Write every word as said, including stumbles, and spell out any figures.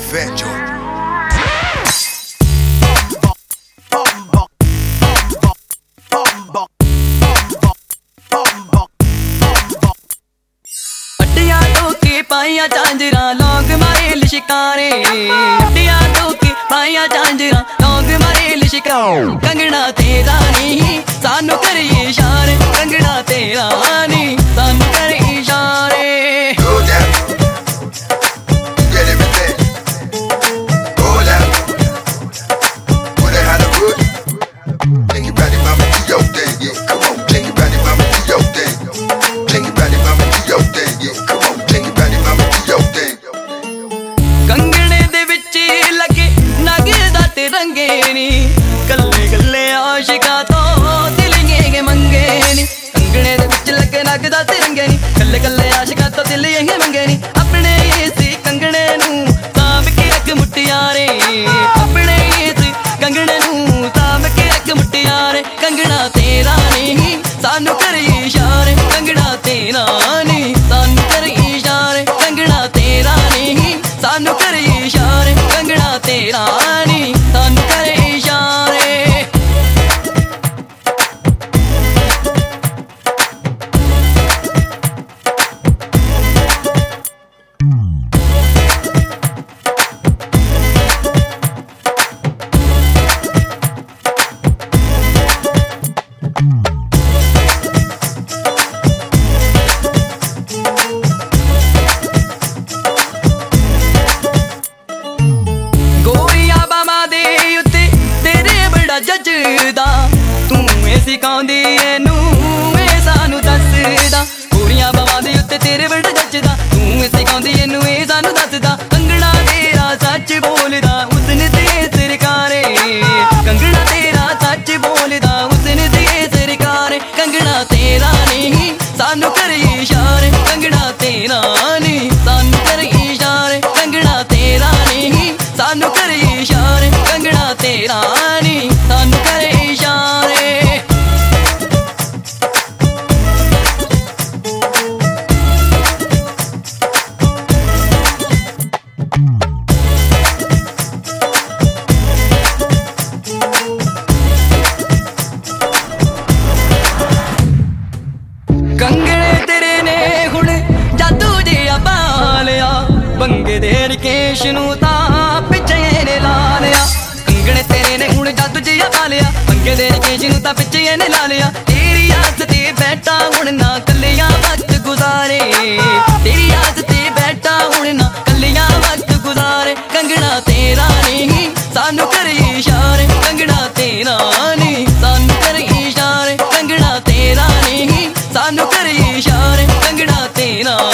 fat joint. अड्डियां टोके पाइया झांजरा लौंग मारे लिशकारे, अड्डियां टोके पाइया झांजरा लौंग मारे लिशकारे। कंगना तेरा नहीं सानू करे इशारे, कंगना तेरा नहीं सानू करे इशारे। कंगने दे विच लगे नगदा ते रंगे नी, कल्ले कल्ले आशिका तो दिल ये मंगे नी। कंगने दे विच लगे नगदा ते रंगे नी, कल्ले कल्ले आशिका तो दिल ये मंगे नी। अपने इसी कंगने नू ताम के रख मुटियारे, अपने इसी कंगने नू ताम के रख मुटियारे। कंगना तेरा नहीं सानू करे इशारे, कंगना तेरा नहीं सानू करे इशारे। कंगना तेरा नहीं सानू करे इशारे, कंगना तेरा नहीं सानू करे इशारे। जजदा तू ए सिखांदी एनू ए सानू दसदा, गोरियां बावां दे उत्ते तेरे बड़ा जजदा तू ए सिखांदी एनू ए सानू दसदा। कंगना तेरा सच बोलदा उसने ते सरकारे, कंगना तेरा सच बोलदा उसने ते सरकारे। कंगना तेरा नहीं सानू करे इशारे, कंगना तेरा नहीं सानू करे इशारे। कंगना तेरा नहीं सानू करे इशारे, कंगना तेरा नहीं सानू करे इशारे। कंगने तेरे ने हुण जादू जिहा पा लिया, बंगे दे रकेश नू तां पिछे ने ला लिया। कंगने तेरे ने हुण जादू जिहा पा लिया, बंगे दे रकेश नू तां पिछे ने ला लिया। तेरी आस ते बैठा हुण ना कल्लियां वक्त गुजारे, तेरी आस ते बैठा हुण ना कल्लियां वक्त गुजारे। कंगना तेरा नहीं सानू करे इशारे, कंगना तेरा नहीं सानू करे इशारे। कंगना तेरा नहीं सानू करे इशारे, कंगना तेरा